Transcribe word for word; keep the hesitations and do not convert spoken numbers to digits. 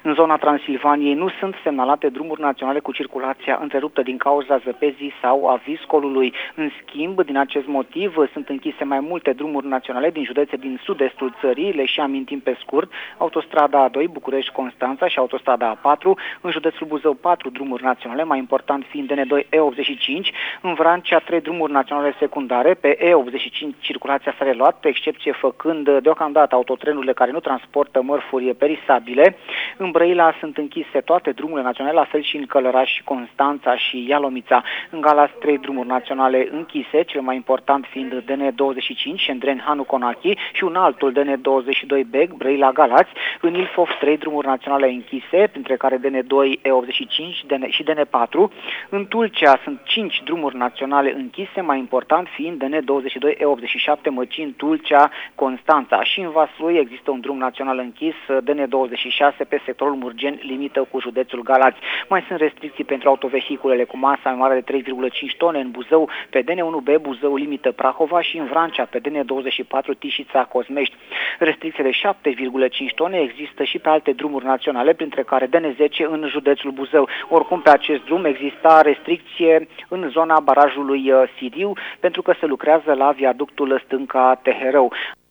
În zona Transilvaniei nu sunt semnalate drumuri naționale cu circulația întreruptă din cauza zăpezii sau a viscolului. În schimb, din acest motiv, sunt închise mai multe drumuri naționale din județe din sud-estul țării. Le și amintim pe scurt: autostrada A doi București-Constanța și autostrada A patru, în județul Buzău patru drumuri naționale, mai important fiind D N doi E optzeci și cinci, în Vrancea trei drumuri naționale secundare, pe E optzeci și cinci circulația s-a reluat, excepție făcând deocamdată autotrenurile care nu transportă mărfuri perisabile. În Brăila sunt închise toate drumurile naționale, la fel și în Călăraș, Constanța și Ialomița. În Galați trei drumuri naționale închise, cel mai important fiind D N douăzeci și cinci, Șendreni-Hanu-Conachi, și un altul D N douăzeci și doi Beg, Brăila-Galați. În Ilfov trei drumuri naționale închise, printre care D N doi E optzeci și cinci și D N patru. În Tulcea sunt cinci drumuri naționale închise, mai important fiind D N douăzeci și doi E optzeci și șapte Măcin, Tulcea, Constanța. Și în Vaslui există un drum național închis, D N douăzeci și șase, pe sectorul Murgeni, limită cu județul Galați. Mai sunt restricții pentru autovehiculele cu masă mai mare de trei virgulă cinci tone în Buzău, pe D N unu B Buzău, limită Prahova, și în Vrancea, pe D N douăzeci și patru Tișița, Cosmești. Restricții de șapte virgulă cinci tone există și pe alte drumuri naționale, printre care D N zece în județul Buzău. Oricum, pe acest drum exista restricție în zona barajului Siriu, pentru că se lucrează la viaductul Stânca-Teherău.